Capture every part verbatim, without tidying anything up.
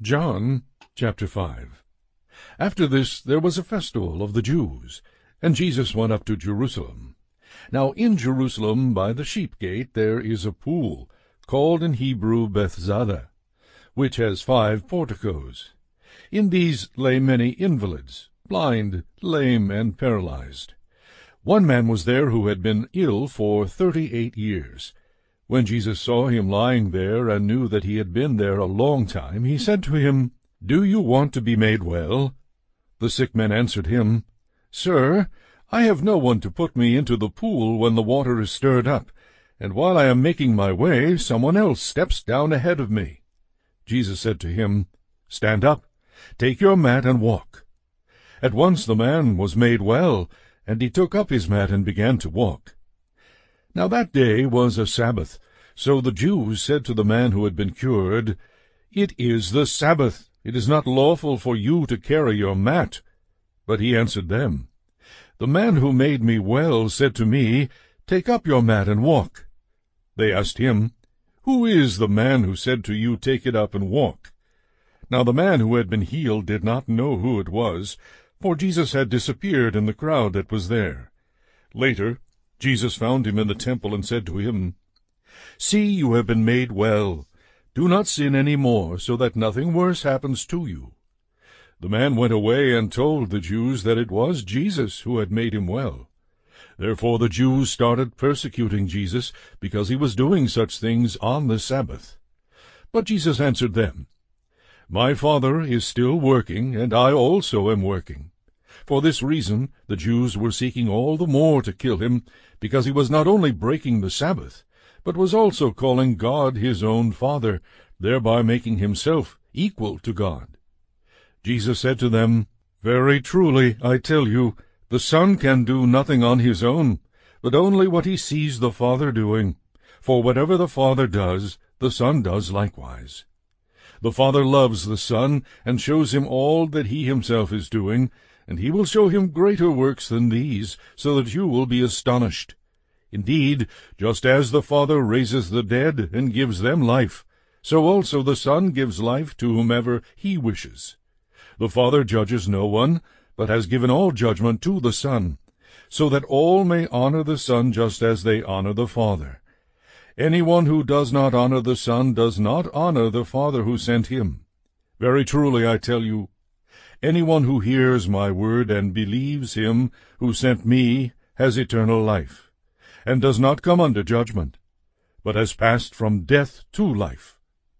John chapter five. After this there was a festival of the Jews, and Jesus went up to Jerusalem. Now in Jerusalem by the sheep gate there is a pool, called in Hebrew Bethzatha, which has five porticos. In these lay many invalids, blind, lame, and paralyzed. One man was there who had been ill for thirty-eight years. When Jesus saw him lying there, and knew that he had been there a long time, he said to him, "Do you want to be made well?" The sick man answered him, "Sir, I have no one to put me into the pool when the water is stirred up, and while I am making my way, someone else steps down ahead of me." Jesus said to him, "Stand up, take your mat and walk." At once the man was made well, and he took up his mat and began to walk. Now that day was a Sabbath, so the Jews said to the man who had been cured, "It is the Sabbath. It is not lawful for you to carry your mat." But he answered them, "The man who made me well said to me, 'Take up your mat and walk.'" They asked him, "Who is the man who said to you, 'Take it up and walk'?" Now the man who had been healed did not know who it was, for Jesus had disappeared in the crowd that was there. Later Jesus found him in the temple and said to him, "See, you have been made well. Do not sin any more, so that nothing worse happens to you." The man went away and told the Jews that it was Jesus who had made him well. Therefore the Jews started persecuting Jesus, because he was doing such things on the Sabbath. But Jesus answered them, "My Father is still working, and I also am working." For this reason the Jews were seeking all the more to kill him, because he was not only breaking the Sabbath, but was also calling God his own Father, thereby making himself equal to God. Jesus said to them, "Very truly, I tell you, the Son can do nothing on his own, but only what he sees the Father doing. For whatever the Father does, the Son does likewise. The Father loves the Son, and shows him all that he himself is doing, and he will show him greater works than these, so that you will be astonished. Indeed, just as the Father raises the dead and gives them life, so also the Son gives life to whomever he wishes. The Father judges no one, but has given all judgment to the Son, so that all may honor the Son just as they honor the Father. Anyone who does not honor the Son does not honor the Father who sent him. Very truly I tell you, anyone who hears my word and believes him who sent me has eternal life, and does not come under judgment, but has passed from death to life.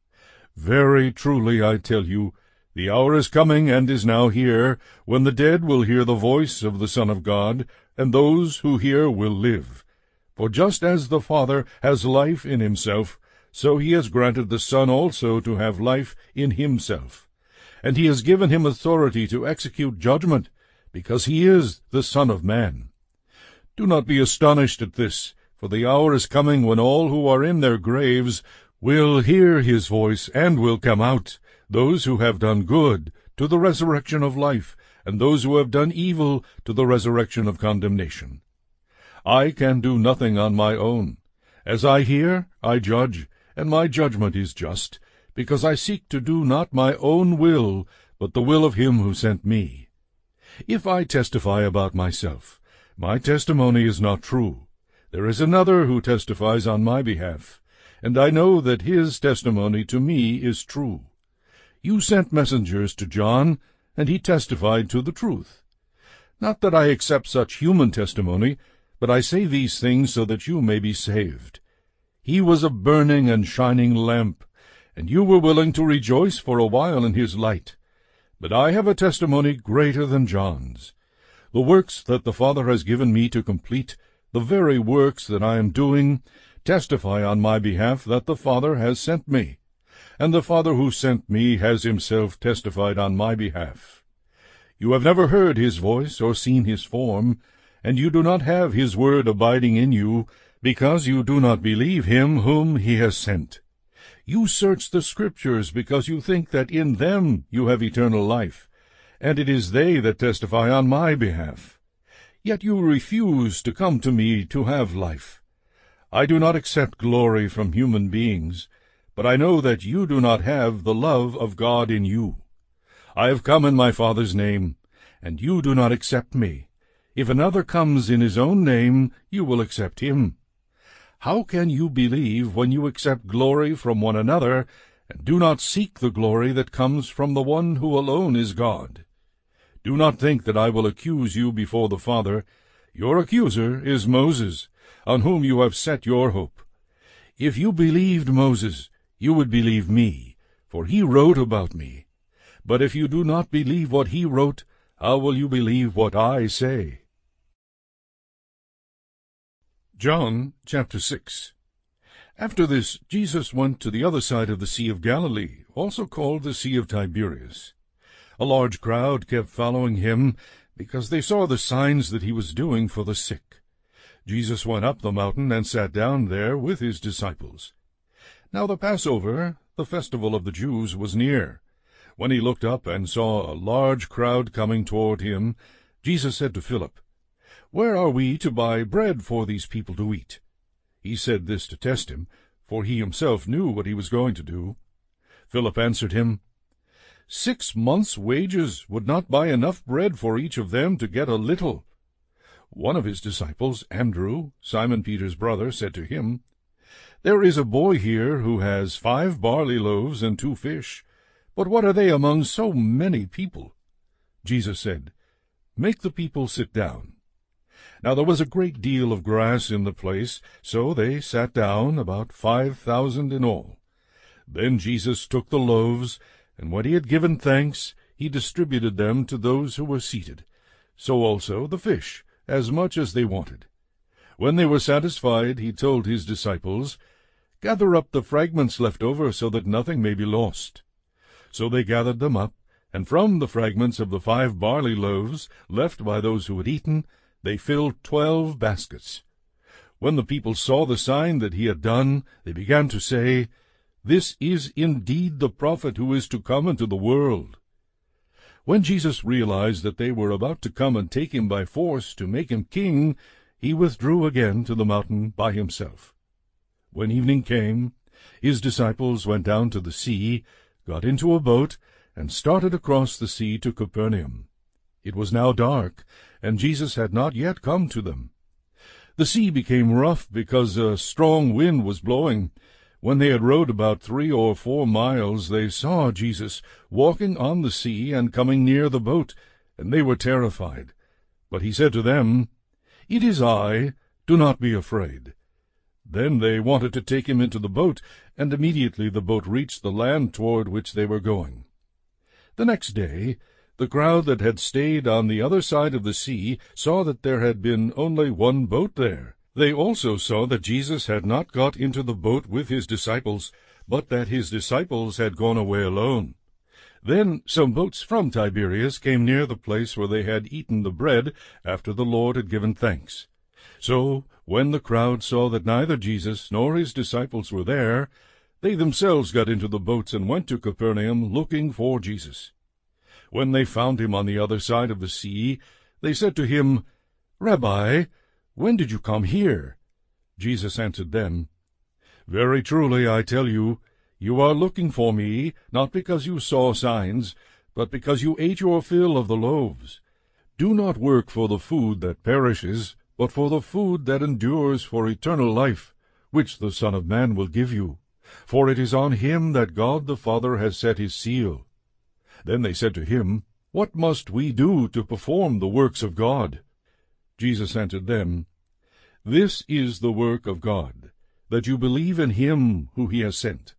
Very truly I tell you, the hour is coming and is now here, when the dead will hear the voice of the Son of God, and those who hear will live. For just as the Father has life in himself, so he has granted the Son also to have life in himself. And he has given him authority to execute judgment, because he is the Son of Man. Do not be astonished at this, for the hour is coming when all who are in their graves will hear his voice and will come out, those who have done good to the resurrection of life, and those who have done evil to the resurrection of condemnation. I can do nothing on my own. As I hear, I judge, and my judgment is just, because I seek to do not my own will, but the will of him who sent me. If I testify about myself, my testimony is not true. There is another who testifies on my behalf, and I know that his testimony to me is true. You sent messengers to John, and he testified to the truth. Not that I accept such human testimony, but I say these things so that you may be saved. He was a burning and shining lamp, and you were willing to rejoice for a while in his light. But I have a testimony greater than John's. The works that the Father has given me to complete, the very works that I am doing, testify on my behalf that the Father has sent me. And the Father who sent me has himself testified on my behalf. You have never heard his voice or seen his form, and you do not have his word abiding in you, because you do not believe him whom he has sent. You search the Scriptures because you think that in them you have eternal life, and it is they that testify on my behalf. Yet you refuse to come to me to have life. I do not accept glory from human beings, but I know that you do not have the love of God in you. I have come in my Father's name, and you do not accept me. If another comes in his own name, you will accept him. How can you believe when you accept glory from one another, and do not seek the glory that comes from the one who alone is God? Do not think that I will accuse you before the Father. Your accuser is Moses, on whom you have set your hope. If you believed Moses, you would believe me, for he wrote about me. But if you do not believe what he wrote, how will you believe what I say? John chapter six. After this, Jesus went to the other side of the Sea of Galilee, also called the Sea of Tiberias. A large crowd kept following him, because they saw the signs that he was doing for the sick. Jesus went up the mountain and sat down there with his disciples. Now the Passover, the festival of the Jews, was near. When he looked up and saw a large crowd coming toward him, Jesus said to Philip, "Where are we to buy bread for these people to eat?" He said this to test him, for he himself knew what he was going to do. Philip answered him, Six months' wages would not buy enough bread for each of them to get a little. One of his disciples, Andrew, Simon Peter's brother, said to him, There is a boy here who has five barley loaves and two fish, but what are they among so many people? Jesus said, Make the people sit down. Now there was a great deal of grass in the place, so they sat down, about five thousand in all. Then Jesus took the loaves, and when he had given thanks, he distributed them to those who were seated, so also the fish, as much as they wanted. When they were satisfied, he told his disciples, Gather up the fragments left over, so that nothing may be lost. So they gathered them up, and from the fragments of the five barley loaves, left by those who had eaten, they filled twelve baskets. When the people saw the sign that he had done, they began to say, This is indeed the prophet who is to come into the world. When Jesus realized that they were about to come and take him by force to make him king, he withdrew again to the mountain by himself. When evening came, his disciples went down to the sea, got into a boat, and started across the sea to Capernaum. It was now dark, and Jesus had not yet come to them. The sea became rough because a strong wind was blowing. When they had rowed about three or four miles, they saw Jesus walking on the sea and coming near the boat, and they were terrified. But he said to them, It is I, do not be afraid. Then they wanted to take him into the boat, and immediately the boat reached the land toward which they were going. The next day, the crowd that had stayed on the other side of the sea saw that there had been only one boat there. They also saw that Jesus had not got into the boat with his disciples, but that his disciples had gone away alone. Then some boats from Tiberias came near the place where they had eaten the bread after the Lord had given thanks. So, when the crowd saw that neither Jesus nor his disciples were there, they themselves got into the boats and went to Capernaum looking for Jesus. When they found him on the other side of the sea, they said to him, Rabbi, when did you come here? Jesus answered them, Very truly I tell you, you are looking for me, not because you saw signs, but because you ate your fill of the loaves. Do not work for the food that perishes, but for the food that endures for eternal life, which the Son of Man will give you. For it is on him that God the Father has set his seal. Then they said to him, What must we do to perform the works of God? Jesus answered them, This is the work of God, that you believe in him who he has sent.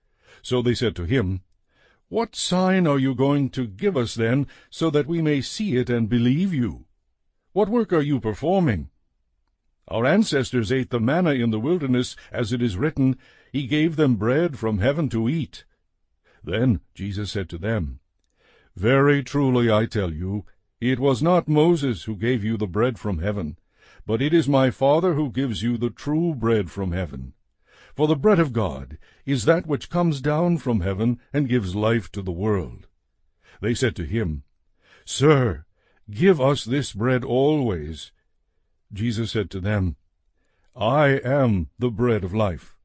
So they said to him, What sign are you going to give us then, so that we may see it and believe you? What work are you performing? Our ancestors ate the manna in the wilderness, as it is written, He gave them bread from heaven to eat. Then Jesus said to them, Very truly I tell you, it was not Moses who gave you the bread from heaven, but it is my Father who gives you the true bread from heaven. For the bread of God is that which comes down from heaven and gives life to the world. They said to him, Sir, give us this bread always. Jesus said to them, I am the bread of life.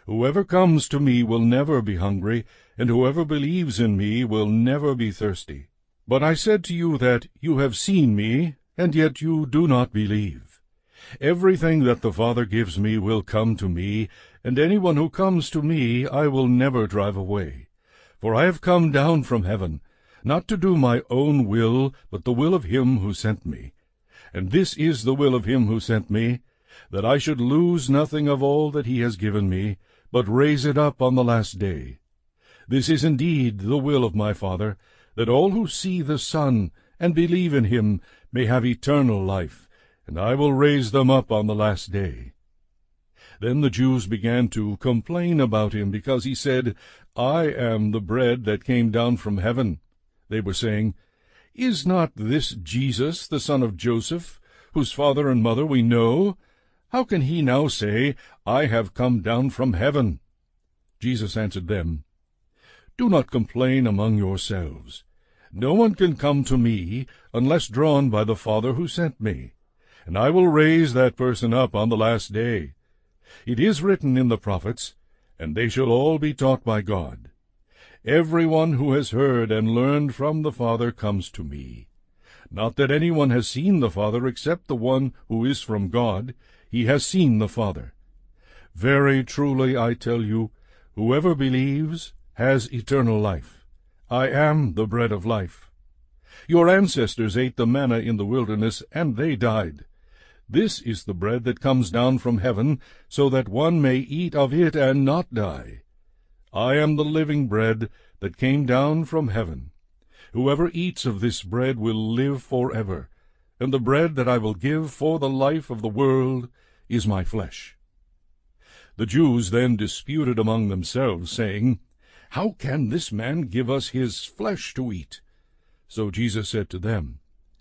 Whoever comes to me will never be hungry, and whoever believes in me will never be thirsty. But I said to you that you have seen me, and yet you do not believe. Everything that the Father gives me will come to me, and anyone who comes to me I will never drive away. For I have come down from heaven, not to do my own will, but the will of him who sent me. And this is the will of him who sent me, that I should lose nothing of all that he has given me, but raise it up on the last day. This is indeed the will of my Father, that all who see the Son and believe in him may have eternal life, and I will raise them up on the last day." Then the Jews began to complain about him, because he said, "I am the bread that came down from heaven." They were saying, "Is not this Jesus, the son of Joseph, whose father and mother we know? How can he now say, 'I have come down from heaven'?" Jesus answered them, "Do not complain among yourselves. No one can come to me unless drawn by the Father who sent me, and I will raise that person up on the last day. It is written in the prophets, and they shall all be taught by God. Every one who has heard and learned from the Father comes to me. Not that anyone has seen the Father except the one who is from God. He has seen the Father. Very truly I tell you, whoever believes has eternal life. I am the bread of life. Your ancestors ate the manna in the wilderness, and they died. This is the bread that comes down from heaven, so that one may eat of it and not die. I am the living bread that came down from heaven. Whoever eats of this bread will live forever, and the bread that I will give for the life of the world is my flesh." The Jews then disputed among themselves, saying, "How can this man give us his flesh to eat?" So Jesus said to them,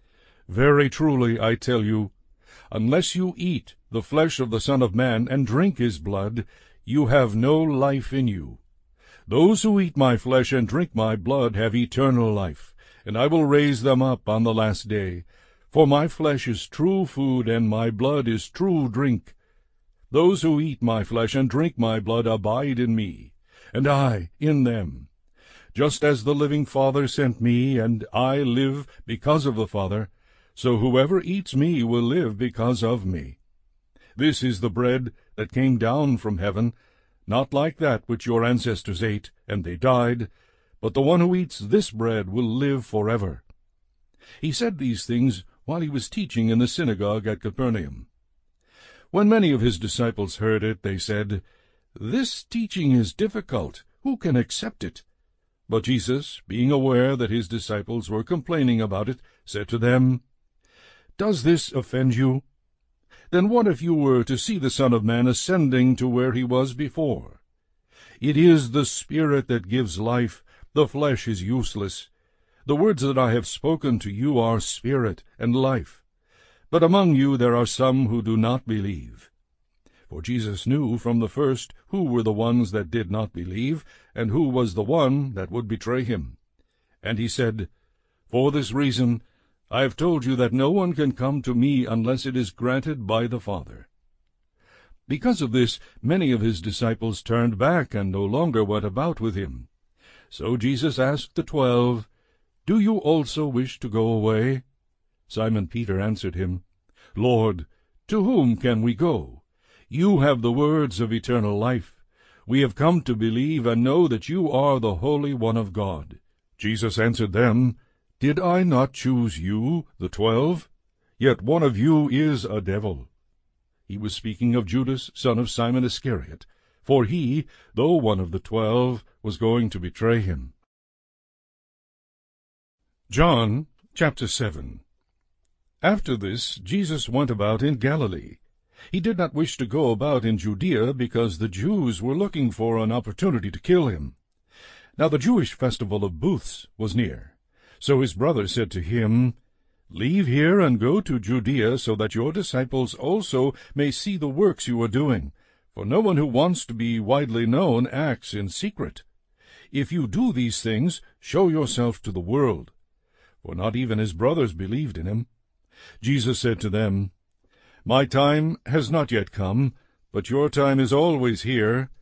"Very truly I tell you, unless you eat the flesh of the Son of Man and drink his blood, you have no life in you. Those who eat my flesh and drink my blood have eternal life, and I will raise them up on the last day. For my flesh is true food, and my blood is true drink. Those who eat my flesh and drink my blood abide in me, and I in them. Just as the living Father sent me, and I live because of the Father, so whoever eats me will live because of me. This is the bread that came down from heaven, not like that which your ancestors ate, and they died, but the one who eats this bread will live forever." He said these things while he was teaching in the synagogue at Capernaum. When many of his disciples heard it, they said, "This teaching is difficult. Who can accept it?" But Jesus, being aware that his disciples were complaining about it, said to them, "Does this offend you? Then what if you were to see the Son of Man ascending to where he was before? It is the Spirit that gives life, the flesh is useless. The words that I have spoken to you are spirit and life. But among you there are some who do not believe." For Jesus knew from the first who were the ones that did not believe, and who was the one that would betray him. And he said, "For this reason I have told you that no one can come to me unless it is granted by the Father." Because of this, many of his disciples turned back and no longer went about with him. So Jesus asked the twelve, "Do you also wish to go away?" Simon Peter answered him, "Lord, to whom can we go? You have the words of eternal life. We have come to believe and know that you are the Holy One of God." Jesus answered them, "Did I not choose you, the twelve? Yet one of you is a devil." He was speaking of Judas, son of Simon Iscariot, for he, though one of the twelve, was going to betray him. John chapter seven. After this, Jesus went about in Galilee. He did not wish to go about in Judea, because the Jews were looking for an opportunity to kill him. Now the Jewish festival of booths was near. So his brothers said to him, "Leave here and go to Judea, so that your disciples also may see the works you are doing. For no one who wants to be widely known acts in secret. If you do these things, show yourself to the world." For not even his brothers believed in him. Jesus said to them, "My time has not yet come, but your time is always here.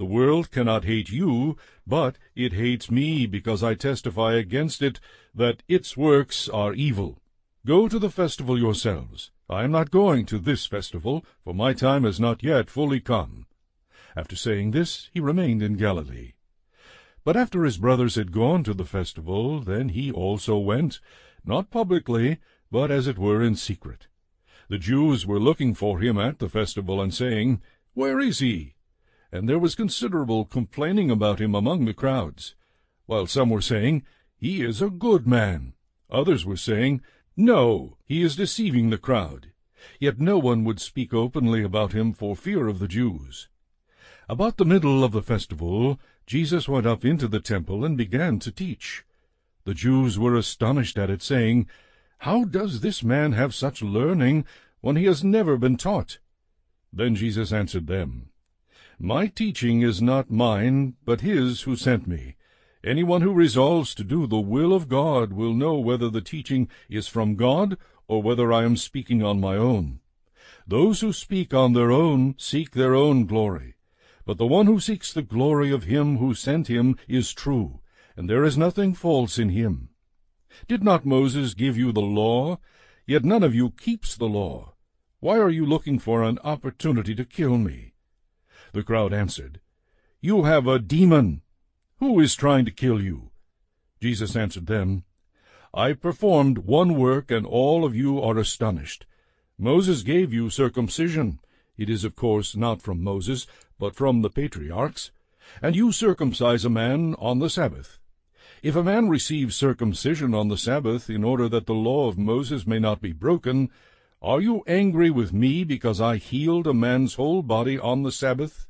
The world cannot hate you, but it hates me, because I testify against it that its works are evil. Go to the festival yourselves. I am not going to this festival, for my time has not yet fully come." After saying this, he remained in Galilee. But after his brothers had gone to the festival, then he also went, not publicly, but as it were in secret. The Jews were looking for him at the festival, and saying, "Where is he?" And there was considerable complaining about him among the crowds, while some were saying, "He is a good man." Others were saying, "No, he is deceiving the crowd." Yet no one would speak openly about him for fear of the Jews. About the middle of the festival, Jesus went up into the temple and began to teach. The Jews were astonished at it, saying, "How does this man have such learning when he has never been taught?" Then Jesus answered them, "My teaching is not mine, but his who sent me. Anyone who resolves to do the will of God will know whether the teaching is from God or whether I am speaking on my own. Those who speak on their own seek their own glory. But the one who seeks the glory of him who sent him is true, and there is nothing false in him. Did not Moses give you the law? Yet none of you keeps the law. Why are you looking for an opportunity to kill me?" The crowd answered, "You have a demon. Who is trying to kill you?" Jesus answered them, "I performed one work, and all of you are astonished. Moses gave you circumcision. It is, of course, not from Moses, but from the patriarchs. And you circumcise a man on the Sabbath. If a man receives circumcision on the Sabbath in order that the law of Moses may not be broken, are you angry with me because I healed a man's whole body on the Sabbath?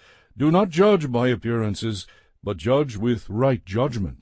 Do not judge by appearances, but judge with right judgment."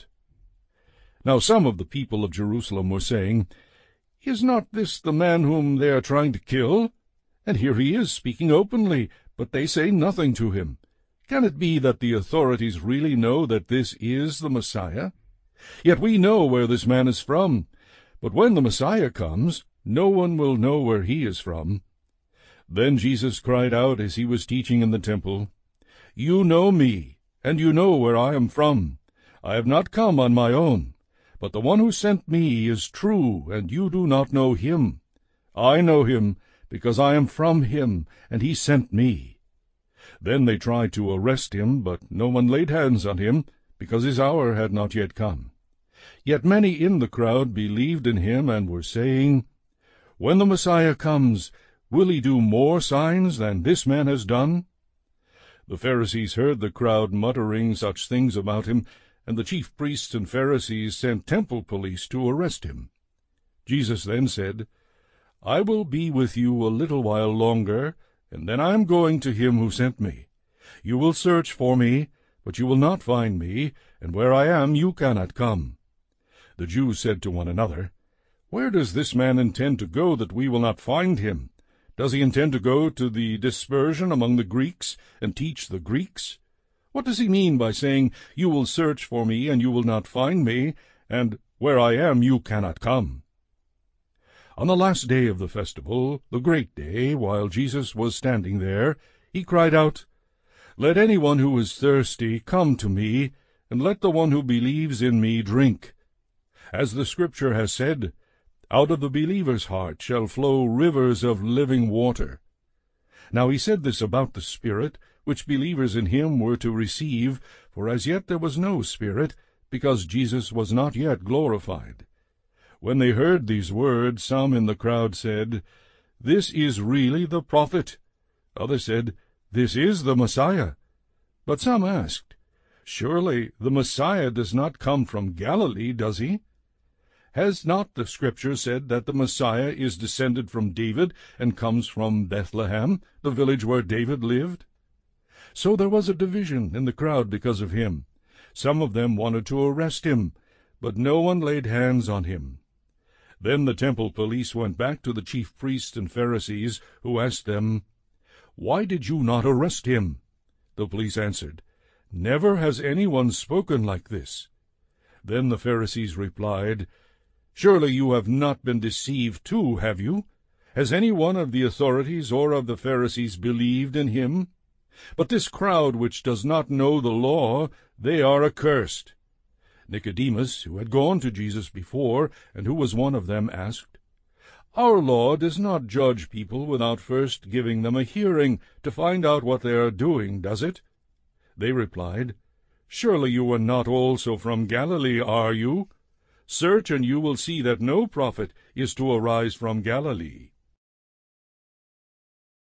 Now some of the people of Jerusalem were saying, "Is not this the man whom they are trying to kill? And here he is speaking openly, but they say nothing to him. Can it be that the authorities really know that this is the Messiah? Yet we know where this man is from. But when the Messiah comes, no one will know where he is from." Then Jesus cried out as he was teaching in the temple, "You know me, and you know where I am from. I have not come on my own, but the one who sent me is true, and you do not know him. I know him, because I am from him, and he sent me." Then they tried to arrest him, but no one laid hands on him, because his hour had not yet come. Yet many in the crowd believed in him, and were saying, "When the Messiah comes, will he do more signs than this man has done?" The Pharisees heard the crowd muttering such things about him, and the chief priests and Pharisees sent temple police to arrest him. Jesus then said, "I will be with you a little while longer, and then I am going to him who sent me. You will search for me, but you will not find me, and where I am you cannot come." The Jews said to one another, "Where does this man intend to go that we will not find him? Does he intend to go to the dispersion among the Greeks and teach the Greeks? What does he mean by saying, 'You will search for me, and you will not find me,' and 'Where I am you cannot come'?" On the last day of the festival, the great day, while Jesus was standing there, he cried out, "Let anyone who is thirsty come to me, and let the one who believes in me drink. As the Scripture has said, out of the believer's heart shall flow rivers of living water." Now he said this about the Spirit, which believers in him were to receive, for as yet there was no Spirit, because Jesus was not yet glorified. When they heard these words, some in the crowd said, "This is really the prophet." Others said, "This is the Messiah." But some asked, "Surely the Messiah does not come from Galilee, does he? Has not the Scripture said that the Messiah is descended from David and comes from Bethlehem, the village where David lived?" So there was a division in the crowd because of him. Some of them wanted to arrest him, but no one laid hands on him. Then the temple police went back to the chief priests and Pharisees, who asked them, "Why did you not arrest him?" The police answered, "Never has anyone spoken like this." Then the Pharisees replied, "Surely you have not been deceived too, have you? Has any one of the authorities or of the Pharisees believed in him? But this crowd which does not know the law, they are accursed. Nicodemus, who had gone to Jesus before, and who was one of them, asked, Our law does not judge people without first giving them a hearing to find out what they are doing, does it? They replied, Surely you are not also from Galilee, are you? Search, and you will see that no prophet is to arise from Galilee.